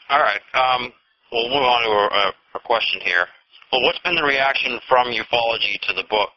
All right. We'll move on to a question here. Well, what's been the reaction from ufology to the book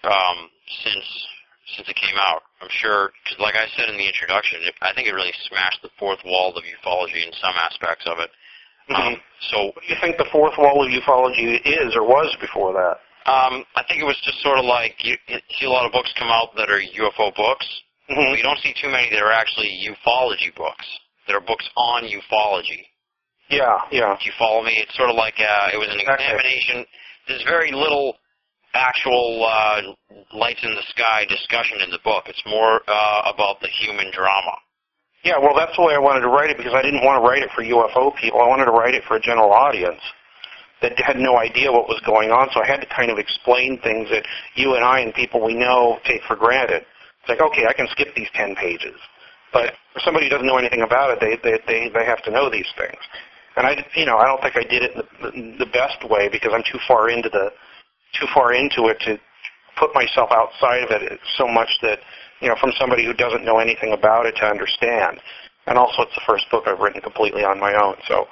since it came out? I'm sure, because like I said in the introduction, I think it really smashed the fourth wall of ufology in some aspects of it. So, what do you think the fourth wall of ufology is or was before that? I think it was just sort of like you see a lot of books come out that are UFO books. But you don't see too many that are actually ufology books. That are books on ufology. Yeah. Do you follow me? It's sort of like it was an examination. There's very little actual lights in the sky discussion in the book. It's more about the human drama. Yeah, well, that's the way I wanted to write it, because I didn't want to write it for UFO people. I wanted to write it for a general audience that had no idea what was going on, so I had to kind of explain things that you and I and people we know take for granted. It's like, okay, I can skip these 10 pages. But for somebody who doesn't know anything about it, they have to know these things. And I don't think I did it the best way, because I'm too far into it to put myself outside of it so much that, from somebody who doesn't know anything about it to understand. And also, it's the first book I've written completely on my own. So,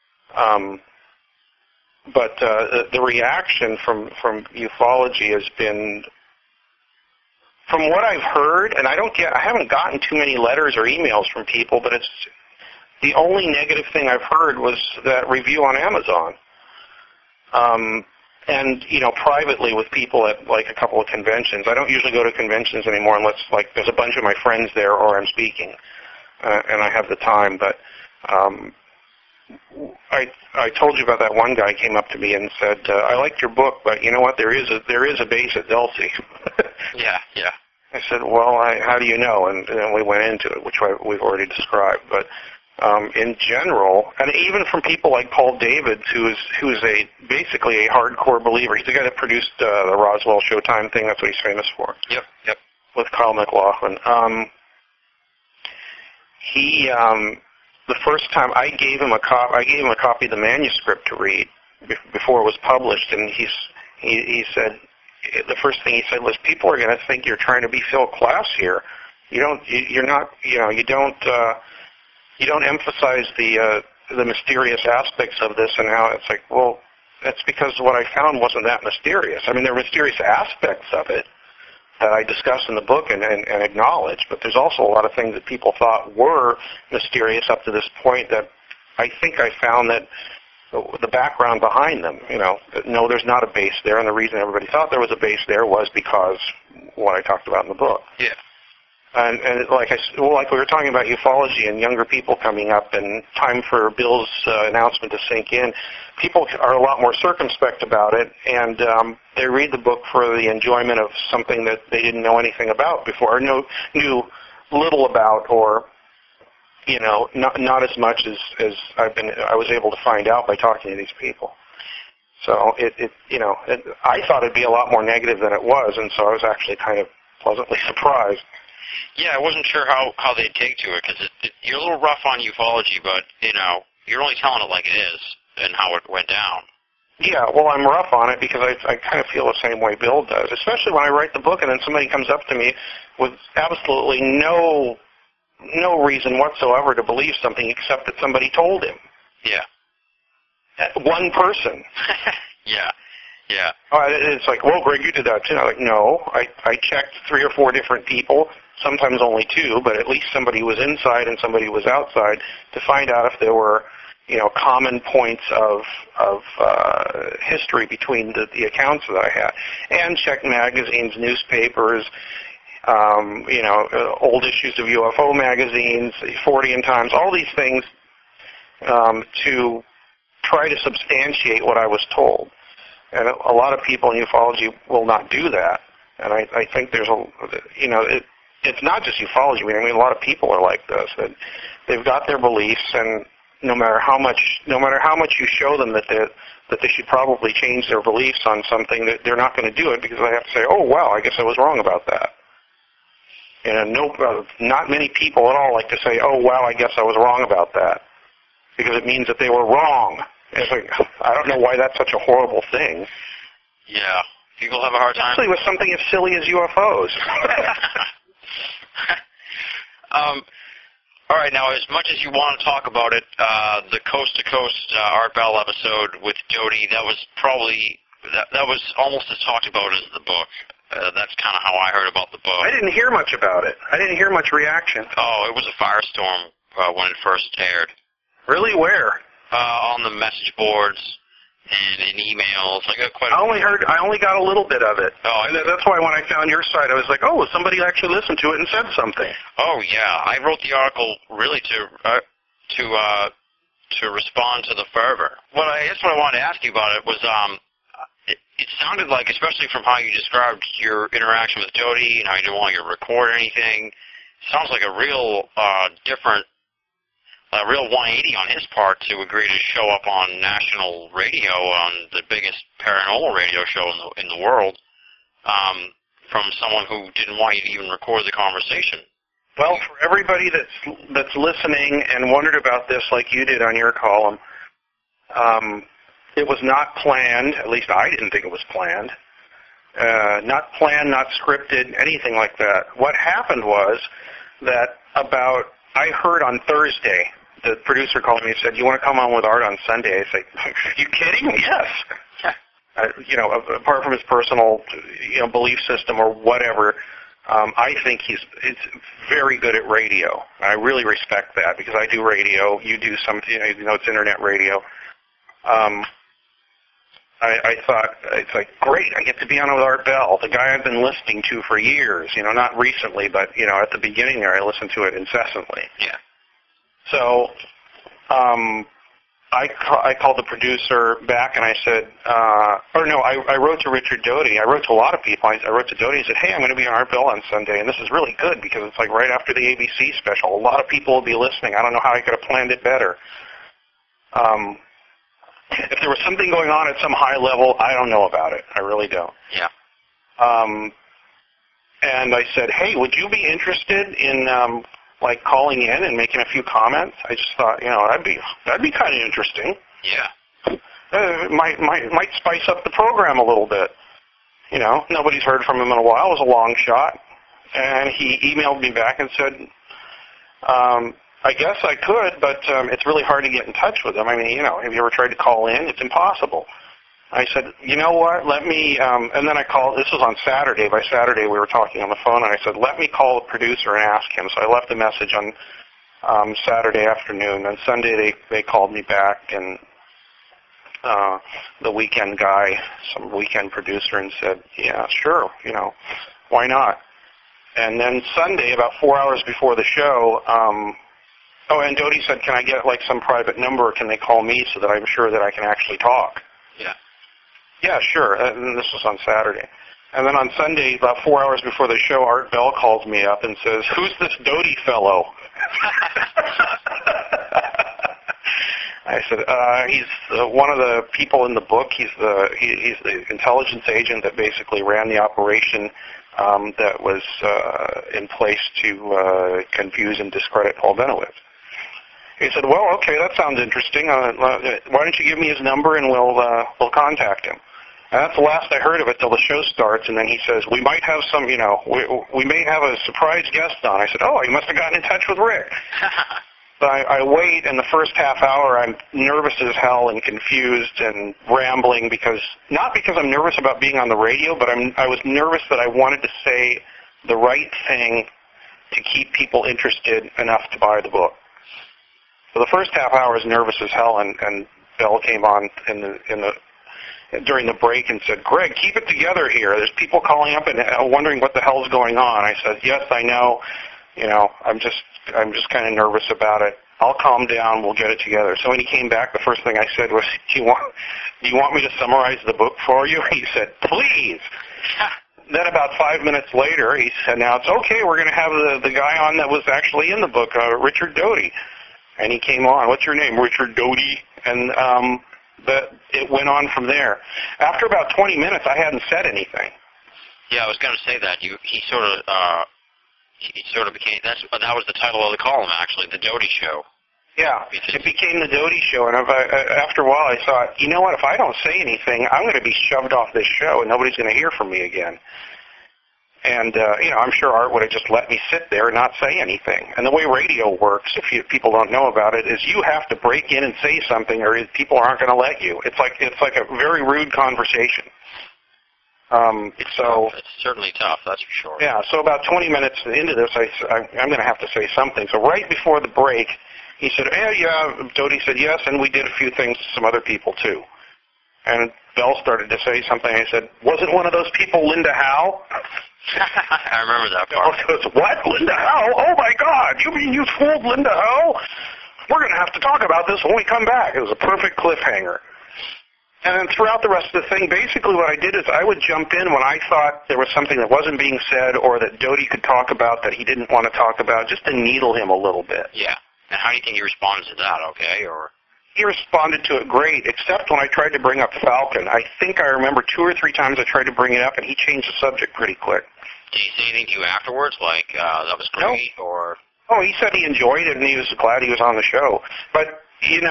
but the reaction from ufology has been, from what I've heard, and I haven't gotten too many letters or emails from people, but it's the only negative thing I've heard was that review on Amazon. And, privately with people at, like, a couple of conventions. I don't usually go to conventions anymore unless, like, there's a bunch of my friends there or I'm speaking, and I have the time. But I told you about that one guy came up to me and said, I liked your book, but you know what, there is a base at Dulce. Yeah. I said, well, how do you know? And then we went into it, which we've already described. But in general, and even from people like Paul David, who's basically a hardcore believer. He's the guy that produced the Roswell Showtime thing. That's what he's famous for. Yep. With Kyle MacLachlan. The first time I gave him a copy of the manuscript to read before it was published, and he said, the first thing he said was, people are going to think you're trying to be Phil Klass here. You don't emphasize the mysterious aspects of this, and how it's like, well, that's because what I found wasn't that mysterious. I mean, there are mysterious aspects of it that I discuss in the book and acknowledge, but there's also a lot of things that people thought were mysterious up to this point that I think I found that the background behind them, no, there's not a base there, and the reason everybody thought there was a base there was because what I talked about in the book. Yeah. And like we were talking about ufology and younger people coming up, and time for Bill's announcement to sink in, people are a lot more circumspect about it, and they read the book for the enjoyment of something that they didn't know anything about before, or knew little about, or not as much as I was able to find out by talking to these people. So I thought it'd be a lot more negative than it was, and so I was actually kind of pleasantly surprised. Yeah, I wasn't sure how they'd take to it, because you're a little rough on ufology, but, you're only telling it like it is and how it went down. Yeah, well, I'm rough on it because I kind of feel the same way Bill does, especially when I write the book and then somebody comes up to me with absolutely no reason whatsoever to believe something except that somebody told him. Yeah. One person. Yeah. It's like, well, Greg, you did that too. I'm like, no, I checked 3 or 4 different people, sometimes only 2, but at least somebody was inside and somebody was outside to find out if there were, common points of history between the accounts that I had, and checked magazines, newspapers, old issues of UFO magazines, Fortean Times, all these things to try to substantiate what I was told. And a lot of people in ufology will not do that. And I think there's it's not just ufology. I mean, a lot of people are like this. That they've got their beliefs, and no matter how much you show them that they should probably change their beliefs on something, that they're not going to do it because they have to say, oh, wow, I guess I was wrong about that. And not many people at all like to say, oh, wow, I guess I was wrong about that, because it means that they were wrong. And it's like, I don't know why that's such a horrible thing. Yeah, people have a hard time. Especially with something as silly as UFOs. All right, now, as much as you want to talk about it, the Coast to Coast Art Bell episode with Doty, that was probably, that was almost as talked about as the book. That's kind of how I heard about the book. I didn't hear much about it. I didn't hear much reaction. Oh, it was a firestorm when it first aired. Really? Where? On the message boards and in emails. I got quite. I only got a little bit of it. Oh, that's why when I found your site, I was like, oh, somebody actually listened to it and said something. Oh yeah, I wrote the article really to respond to the fervor. I guess what I wanted to ask you about it was it sounded like, especially from how you described your interaction with Doty and how you didn't want you to record anything, sounds like a real different. A real 180 on his part to agree to show up on national radio, on the biggest paranormal radio show in the world, from someone who didn't want you to even record the conversation. Well, for everybody that's listening and wondered about this like you did on your column, it was not planned. At least I didn't think it was planned. Not planned, not scripted, anything like that. What happened was that I heard on Thursday, the producer called me and said, you want to come on with Art on Sunday? I said, are you kidding? Yes. Apart from his personal belief system or whatever, I think he's very good at radio. I really respect that because I do radio. You do some, it's internet radio. I thought, it's like, great, I get to be on with Art Bell, the guy I've been listening to for years, not recently, but, at the beginning there, I listened to it incessantly. Yeah. So I called the producer back and I said, I wrote to Richard Doty. I wrote to a lot of people. I wrote to Doty and said, hey, I'm going to be on Art Bell on Sunday, and this is really good because it's like right after the ABC special. A lot of people will be listening. I don't know how I could have planned it better. If there was something going on at some high level, I don't know about it. I really don't. Yeah. And I said, hey, would you be interested in calling in and making a few comments? I just thought, that'd be kind of interesting. Yeah. It might spice up the program a little bit. Nobody's heard from him in a while. It was a long shot. And he emailed me back and said, I guess I could, but it's really hard to get in touch with him. I mean, have you ever tried to call in? It's impossible. I said, you know what, let me, and then I called, this was on Saturday. By Saturday we were talking on the phone, and I said, let me call the producer and ask him. So I left a message on Saturday afternoon. And Sunday they called me back, and the weekend guy, some weekend producer, and said, yeah, sure, why not? And then Sunday, about 4 hours before the show, and Doty said, can I get some private number? Can they call me so that I'm sure that I can actually talk? Yeah. Yeah, sure. And this was on Saturday. And then on Sunday, about 4 hours before the show, Art Bell calls me up and says, who's this Doty fellow? I said, he's one of the people in the book. He's the intelligence agent that basically ran the operation that was in place to confuse and discredit Paul Bennewitz. He said, well, okay, that sounds interesting. Why don't you give me his number and we'll contact him. And that's the last I heard of it till the show starts. And then he says, we might have some, we may have a surprise guest on. I said, oh, you must have gotten in touch with Rick. But I wait, and the first half hour I'm nervous as hell and confused and rambling not because I'm nervous about being on the radio, but I was nervous that I wanted to say the right thing to keep people interested enough to buy the book. So the first half hour is nervous as hell, and Bell came on during the break and said, Greg, keep it together here. There's people calling up and wondering what the hell's going on. I said, yes, I know. I'm just kind of nervous about it. I'll calm down. We'll get it together. So when he came back, the first thing I said was, do you want me to summarize the book for you? He said, please. Then about 5 minutes later, he said, now it's okay. We're going to have the guy on that was actually in the book, Richard Doty. And he came on. What's your name? Richard Doty. And it went on from there. After about 20 minutes, I hadn't said anything. Yeah, I was going to say that. He sort of became, that was the title of the column, actually, The Doty Show. Yeah, it became The Doty Show, and after a while I thought, you know what, if I don't say anything, I'm going to be shoved off this show, and nobody's going to hear from me again. And, I'm sure Art would have just let me sit there and not say anything. And the way radio works, if people don't know about it, is you have to break in and say something or people aren't going to let you. It's like a very rude conversation. It's certainly tough, that's for sure. Yeah, so about 20 minutes into this, I'm going to have to say something. So right before the break, he said, Doty said yes, and we did a few things to some other people too. And Bell started to say something. I said, wasn't one of those people Linda Howe? I remember that part. Bell goes, what? Linda Howe? Oh, my God. You mean you fooled Linda Howe? We're going to have to talk about this when we come back. It was a perfect cliffhanger. And then throughout the rest of the thing, basically what I did is I would jump in when I thought there was something that wasn't being said or that Doty could talk about that he didn't want to talk about, just to needle him a little bit. Yeah. And how do you think he responded to that, okay? Or he responded to it great, except when I tried to bring up Falcon. I think I remember 2 or 3 times I tried to bring it up, and he changed the subject pretty quick. Did he say anything to you afterwards, like that was great, or? Oh, he said he enjoyed it, and he was glad he was on the show. But,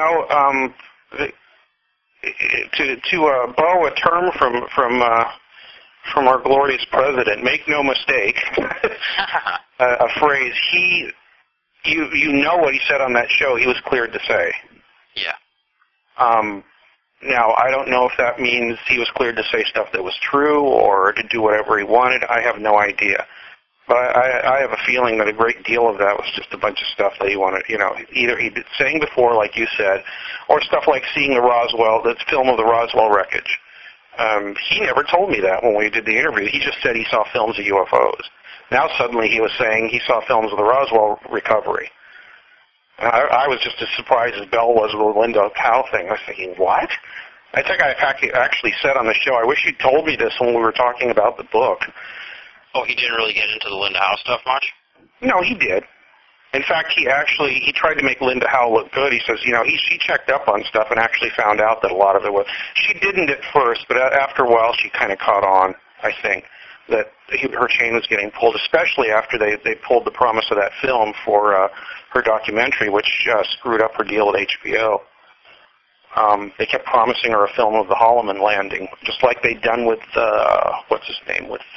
to borrow a term from our glorious president, make no mistake, a phrase, you know what he said on that show, he was cleared to say. Yeah. Now, I don't know if that means he was cleared to say stuff that was true or to do whatever he wanted. I have no idea. But I have a feeling that a great deal of that was just a bunch of stuff that he wanted, either he'd been saying before, like you said, or stuff like seeing the film of the Roswell wreckage. He never told me that when we did the interview. He just said he saw films of UFOs. Now suddenly he was saying he saw films of the Roswell recovery. I was just as surprised as Bell was with the Linda Howe thing. I was thinking, what? I think I actually said on the show, I wish you'd told me this when we were talking about the book. Oh, he didn't really get into the Linda Howe stuff much? No, he did. In fact, he tried to make Linda Howe look good. He says, she checked up on stuff and actually found out that a lot of it was. She didn't at first, but after a while she kind of caught on, I think, that her chain was getting pulled, especially after they pulled the promise of that film for her documentary, which screwed up her deal with HBO. They kept promising her a film of the Holloman landing, just like they'd done with, what's his name, with,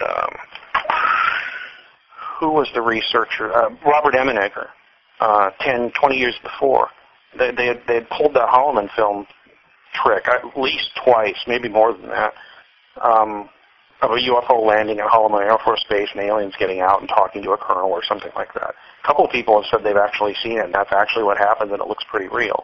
who was the researcher? Robert Emenegger, 10, 20 years before. They had pulled that Holloman film trick at least twice, maybe more than that, of a UFO landing at Holloman Air Force Base and aliens getting out and talking to a colonel or something like that. A couple of people have said they've actually seen it, and that's actually what happened, and it looks pretty real.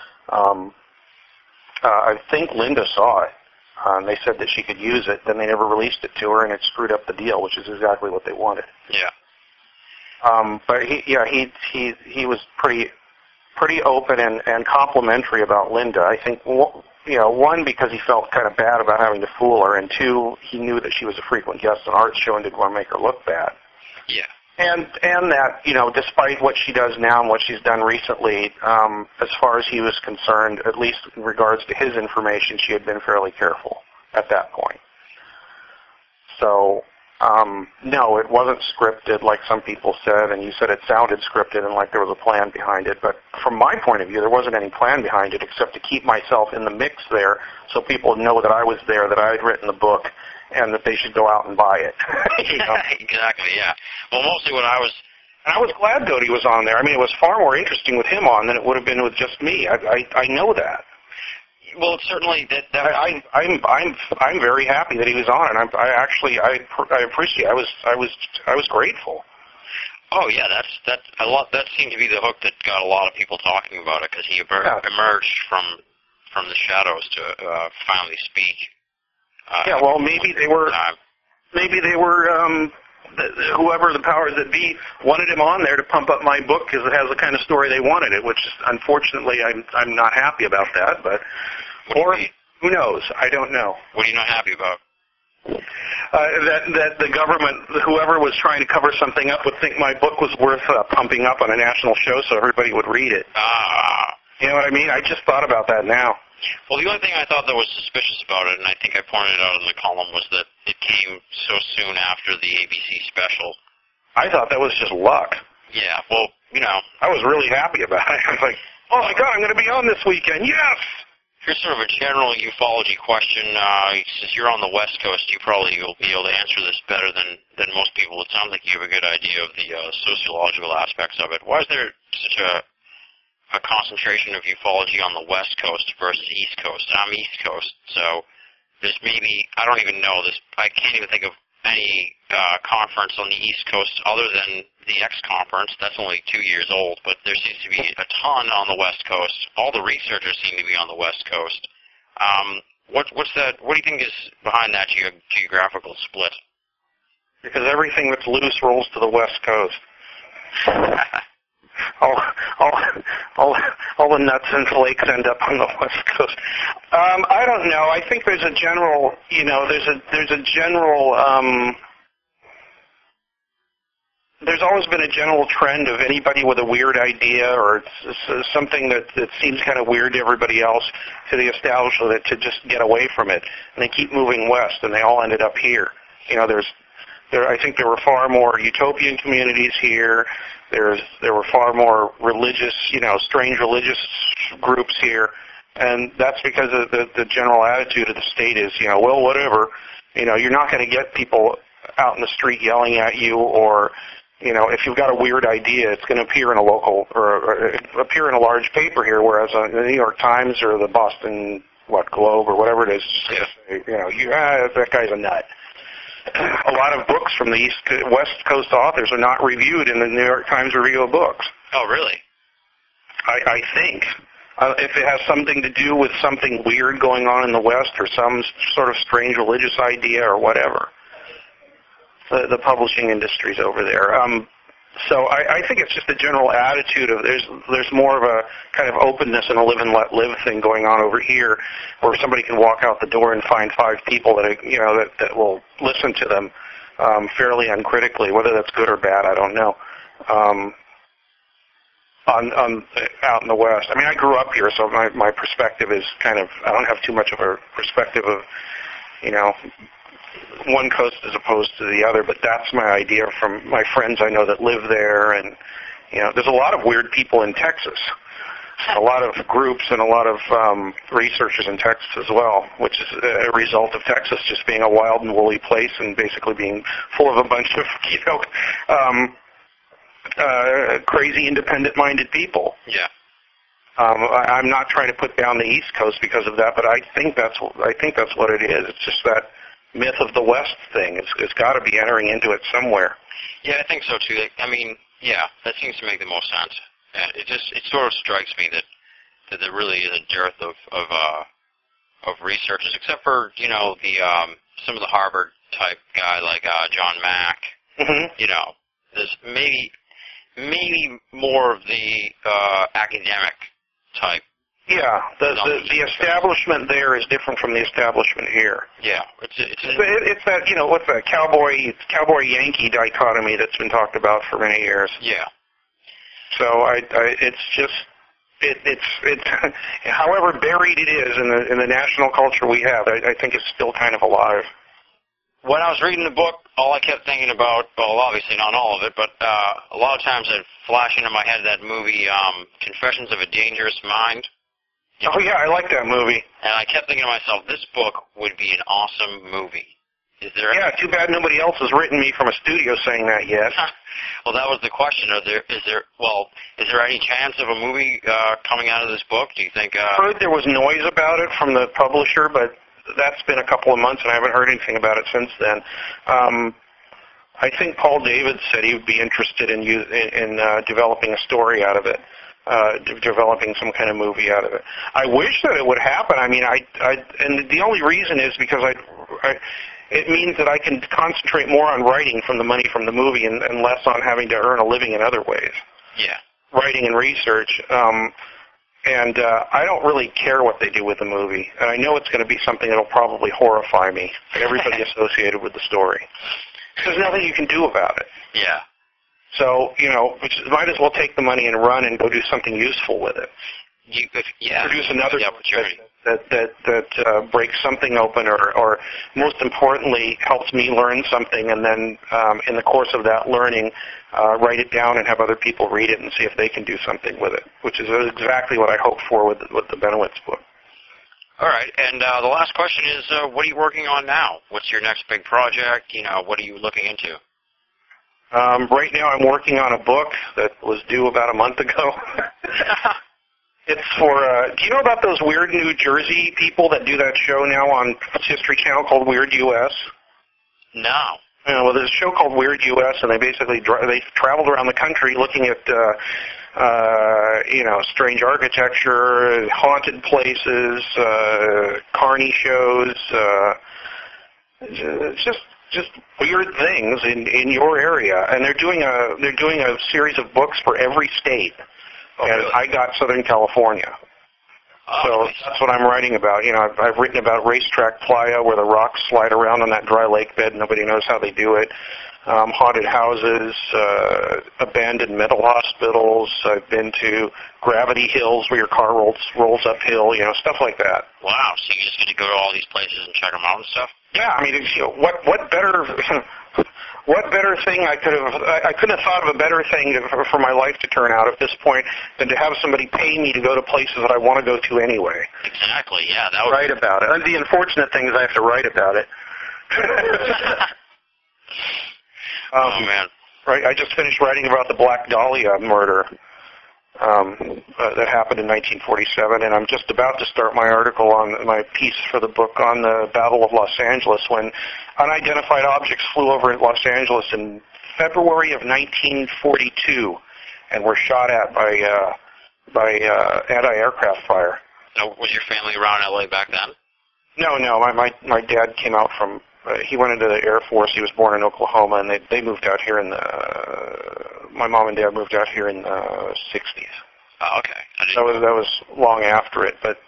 I think Linda saw it. And they said that she could use it. Then they never released it to her, and it screwed up the deal, which is exactly what they wanted. Yeah. But he was pretty open and complimentary about Linda. I think one, because he felt kind of bad about having to fool her, and two, he knew that she was a frequent guest on Art's show and didn't want to make her look bad. Yeah. And that, despite what she does now and what she's done recently, as far as he was concerned, at least in regards to his information, she had been fairly careful at that point. So, no, it wasn't scripted like some people said, and you said it sounded scripted and like there was a plan behind it. But from my point of view, there wasn't any plan behind it except to keep myself in the mix there so people know that I was there, that I had written the book, and that they should go out and buy it. Exactly, yeah. Well, mostly what I was glad Doty was on there. I mean, it was far more interesting with him on than it would have been with just me. I know that. Well, it's certainly that. I'm very happy that he was on, and I appreciate. I was grateful. Oh yeah, that seemed to be the hook that got a lot of people talking about it, because he emerged from the shadows to finally speak. Well, maybe they were whoever the powers that be wanted him on there to pump up my book because it has the kind of story they wanted it, which unfortunately I'm not happy about that, but who knows? I don't know. What are you not happy about? That the government, whoever was trying to cover something up, would think my book was worth pumping up on a national show so everybody would read it. You know what I mean? I just thought about that now. Well, the only thing I thought that was suspicious about it, and I think I pointed it out in the column, was that it came so soon after the ABC special. I thought that was just luck. Yeah, well, I was really happy about it. I was like, oh my God, I'm going to be on this weekend. Yes! Here's sort of a general ufology question. Since you're on the West Coast, you probably will be able to answer this better than most people. It sounds like you have a good idea of the sociological aspects of it. Why is there such a concentration of ufology on the West Coast versus the East Coast? I'm East Coast, so there's maybe, I don't even know this, I can't even think of any conference on the East Coast other than the X conference. That's only 2 years old, but there seems to be a ton on the West Coast. All the researchers seem to be on the West Coast. What's that? What do you think is behind that geographical split? Because everything that's loose rolls to the West Coast. all the nuts and flakes end up on the West Coast. I don't know. I think there's a general, there's always been a general trend of anybody with a weird idea or something that seems kind of weird to everybody else, to the establishment, to just get away from it. And they keep moving west, and they all ended up here. I think there were far more utopian communities here. There were far more religious, strange religious groups here. And that's because of the general attitude of the state is, well, whatever. You're not going to get people out in the street yelling at you, or, if you've got a weird idea, it's going to appear in a local or appear in a large paper here, whereas the New York Times or the Boston Globe or whatever it is, that guy's a nut. A lot of books from the West Coast authors are not reviewed in the New York Times Review of Books. Oh, really? I think. If it has something to do with something weird going on in the West or some sort of strange religious idea or whatever, the publishing industry's over there. So I think it's just a general attitude of there's more of a kind of openness and a live and let live thing going on over here, where somebody can walk out the door and find 5 people that will listen to them fairly uncritically. Whether that's good or bad, I don't know. Out in the West, I mean, I grew up here, so my perspective is kind of, I don't have too much of a perspective of one coast as opposed to the other, but that's my idea from my friends I know that live there. And there's a lot of weird people in Texas, a lot of groups and a lot of researchers in Texas as well, which is a result of Texas just being a wild and woolly place and basically being full of a bunch of crazy independent-minded people. Yeah. I'm not trying to put down the East Coast because of that, but I think that's what it is. It's just that myth of the West thing. It's got to be entering into it somewhere. Yeah, I think so too. I mean, yeah, that seems to make the most sense. It sort of strikes me that there really is a dearth of researchers, except for some of the Harvard type guy like John Mack. Mm-hmm. There's maybe more of the academic type. Yeah, the establishment there is different from the establishment here. Yeah, it's that what's that cowboy Yankee dichotomy that's been talked about for many years. Yeah. So it's however buried it is in the national culture we have, I think it's still kind of alive. When I was reading the book, all I kept thinking about, well, obviously not all of it, but a lot of times I'd flash into my head that movie, Confessions of a Dangerous Mind. Oh, yeah, I like that movie. And I kept thinking to myself, this book would be an awesome movie. Is there? Yeah, too bad nobody else has written me from a studio saying that yet. Well, that was the question. Is there any chance of a movie coming out of this book? Do you think? I heard there was noise about it from the publisher, but that's been a couple of months, and I haven't heard anything about it since then. I think Paul David said he would be interested in developing a story out of it, developing some kind of movie out of it. I wish that it would happen. I mean, and the only reason is because it means that I can concentrate more on writing from the money from the movie and less on having to earn a living in other ways. Yeah. Writing and research. And I don't really care what they do with the movie. And I know it's going to be something that will probably horrify me and everybody associated with the story. There's nothing you can do about it. Yeah. So, might as well take the money and run and go do something useful with it. Produce another opportunity that breaks something open or most importantly helps me learn something, and then in the course of that learning write it down and have other people read it and see if they can do something with it, which is exactly what I hope for with the Benowitz book. All right, and the last question is, what are you working on now? What's your next big project? What are you looking into? Right now I'm working on a book that was due about a month ago. It's for, do you know about those Weird New Jersey people that do that show now on History Channel called Weird U.S.? No. Well, there's a show called Weird U.S., and they basically they traveled around the country looking at, strange architecture, haunted places, carny shows, just weird things in your area. And they're doing a series of books for every state. Oh, and really? I got Southern California. So that's what I'm writing about. I've written about Racetrack Playa, where the rocks slide around on that dry lake bed. Nobody knows how they do it. Haunted houses, abandoned mental hospitals. I've been to Gravity Hills, where your car rolls uphill. Stuff like that. Wow. So you're just going to go to all these places and check them out and stuff? Yeah. I mean, what better? What better thing I couldn't have thought of a better thing for my life to turn out at this point than to have somebody pay me to go to places that I want to go to anyway. Exactly, yeah. That would write about it. And the unfortunate thing is I have to write about it. Oh, man. Right, I just finished writing about the Black Dahlia murder that happened in 1947, and I'm just about to start my article on my piece for the book on the Battle of Los Angeles, when unidentified objects flew over Los Angeles in February of 1942 and were shot at by anti-aircraft fire. Now, was your family around LA back then? No. My dad came out from. He went into the Air Force. He was born in Oklahoma, and they moved out here my mom and dad moved out here in the 60s. Oh, okay. That was long after it, but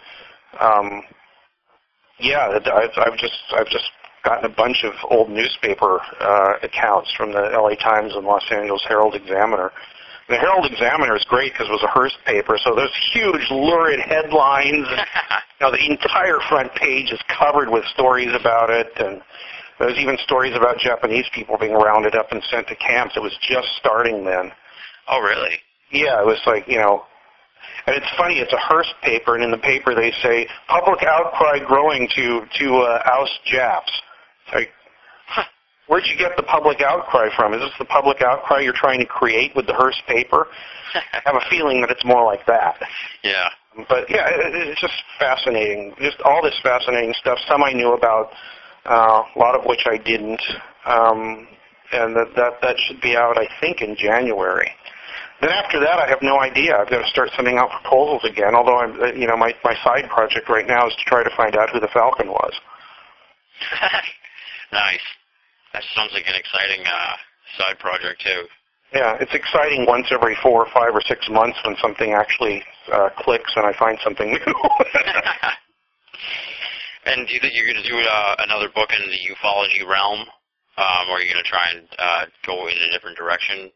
I've just gotten a bunch of old newspaper accounts from the LA Times and Los Angeles Herald Examiner. The Herald Examiner is great because it was a Hearst paper, so there's huge, lurid headlines. The entire front page is covered with stories about it, and there's even stories about Japanese people being rounded up and sent to camps. It was just starting then. Oh, really? Yeah, it was like, and it's funny, it's a Hearst paper, and in the paper they say, public outcry growing to oust Japs. It's like, where'd you get the public outcry from? Is this the public outcry you're trying to create with the Hearst paper? I have a feeling that it's more like that. Yeah. But, yeah, it's just fascinating. Just all this fascinating stuff. Some I knew about, a lot of which I didn't. And that should be out, I think, in January. Then after that, I have no idea. I've got to start sending out proposals again, although my side project right now is to try to find out who the Falcon was. Nice. That sounds like an exciting side project, too. Yeah, it's exciting once every 4 or 5 or 6 months when something actually clicks and I find something new. And do you think you're going to do another book in the ufology realm, or are you going to try and go in a different direction?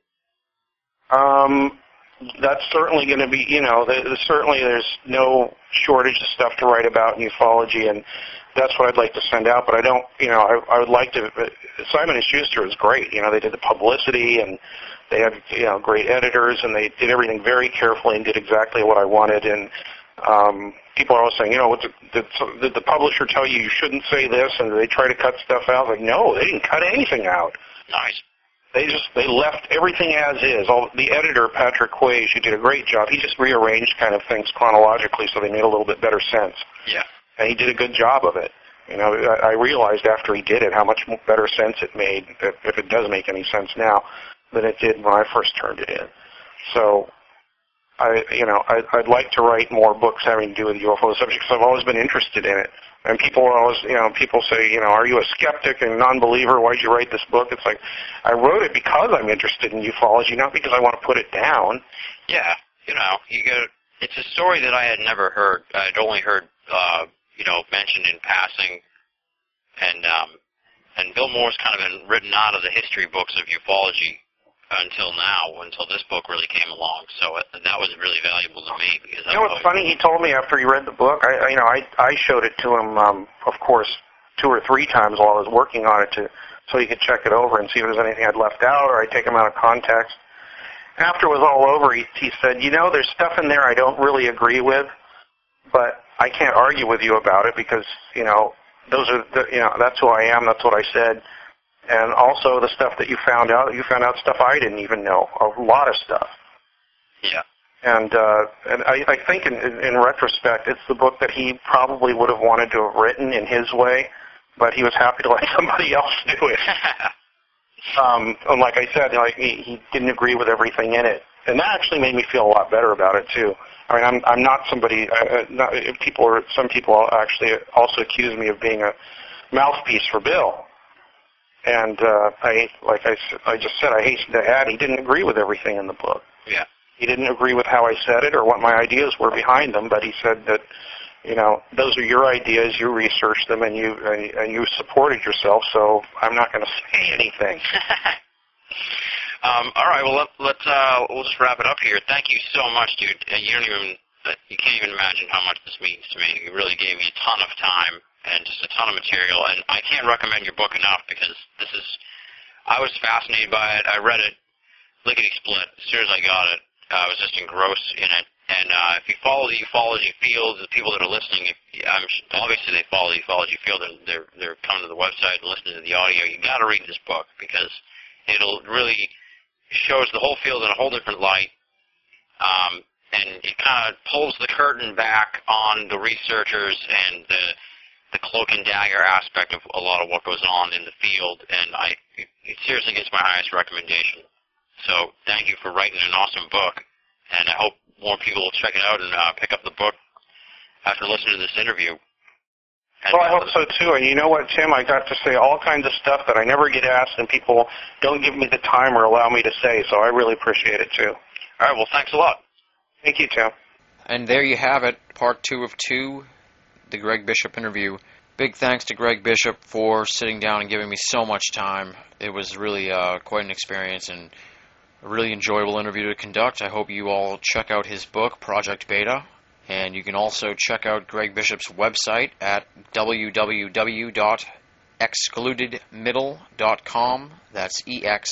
That's certainly going to be, there's no shortage of stuff to write about in ufology, and that's what I'd like to send out. But I don't, I would like to. Simon & Schuster is great. They did the publicity, and they had, great editors, and they did everything very carefully and did exactly what I wanted. And people are always saying, did the publisher tell you shouldn't say this, and they try to cut stuff out? Like, no, they didn't cut anything out. Nice. They left everything as is. The editor, Patrick Quay, he did a great job. He just rearranged kind of things chronologically so they made a little bit better sense. Yeah. And he did a good job of it. I realized after he did it how much better sense it made, if it does make any sense now, than it did when I first turned it in. So, I'd like to write more books having to do with UFO subjects because I've always been interested in it. And people are always, people say, are you a skeptic and non-believer? Why'd you write this book? It's like, I wrote it because I'm interested in ufology, not because I want to put it down. Yeah, it's a story that I had never heard. I'd only heard, mentioned in passing. And Bill Moore's kind of been written out of the history books of ufology until this book really came along. So that was really valuable to me. Because what's funny? He told me after he read the book, I showed it to him, of course, 2 or 3 times while I was working on it so he could check it over and see if there was anything I'd left out or I'd take him out of context. After it was all over, he said, there's stuff in there I don't really agree with, but I can't argue with you about it because, that's who I am, that's what I said. And also the stuff that you found out stuff I didn't even know, a lot of stuff. Yeah. And I think in retrospect, it's the book that he probably would have wanted to have written in his way, but he was happy to let somebody else do it. And like I said, he didn't agree with everything in it, and that actually made me feel a lot better about it too. I mean, I'm not somebody. Some people actually also accuse me of being a mouthpiece for Bill, and I just said, I hasten to add, he didn't agree with everything in the book. Yeah. He didn't agree with how I said it or what my ideas were behind them, but he said that, those are your ideas, you researched them, and you supported yourself, so I'm not going to say anything. All right, well, we'll just wrap it up here. Thank you so much, dude. You can't even imagine how much this means to me. You really gave me a ton of time and just a ton of material, and I can't recommend your book enough because I was fascinated by it. I read it lickety-split as soon as I got it. I was just engrossed in it. And if you follow the ufology field, the people that are listening, obviously they follow the ufology field. They're coming to the website and listening to the audio. You got to read this book because it'll really shows the whole field in a whole different light, and it kind of pulls the curtain back on the researchers and the cloak and dagger aspect of a lot of what goes on in the field. And it seriously gets my highest recommendation. So thank you for writing an awesome book, and I hope more people will check it out and pick up the book after listening to this interview. Well, I hope so, too. And you know what, Tim? I got to say all kinds of stuff that I never get asked, and people don't give me the time or allow me to say, so I really appreciate it, too. All right, well, thanks a lot. Thank you, Tim. And there you have it, part 2 of 2, the Greg Bishop interview. Big thanks to Greg Bishop for sitting down and giving me so much time. It was really quite an experience and a really enjoyable interview to conduct. I hope you all check out his book, Project Beta. And you can also check out Greg Bishop's website at www.excludedmiddle.com. That's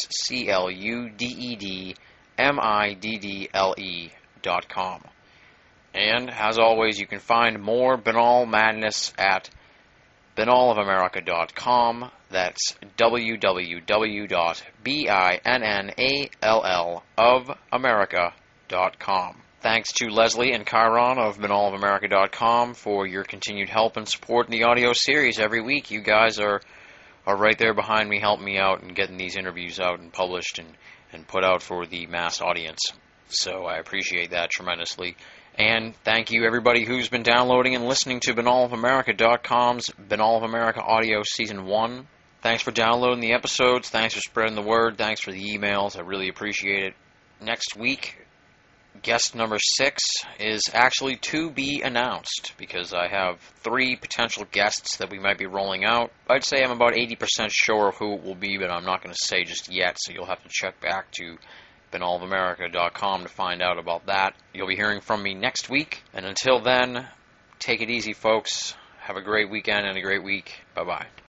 excludedmiddle.com. And, as always, you can find more Binnall Madness at binnallofamerica.com. That's www.binnallofamerica.com. Thanks to Leslie and Chiron of binnallofamerica.com for your continued help and support in the audio series every week. You guys are right there behind me, helping me out and getting these interviews out and published and put out for the mass audience. So I appreciate that tremendously. And thank you, everybody who's been downloading and listening to binnallofamerica.com's Binnall of America Audio Season 1. Thanks for downloading the episodes. Thanks for spreading the word. Thanks for the emails. I really appreciate it. Next week, guest number 6 is actually to be announced because I have 3 potential guests that we might be rolling out. I'd say I'm about 80% sure of who it will be, but I'm not going to say just yet, so you'll have to check back to binnallofamerica.com to find out about that. You'll be hearing from me next week, and until then, take it easy, folks. Have a great weekend and a great week. Bye-bye.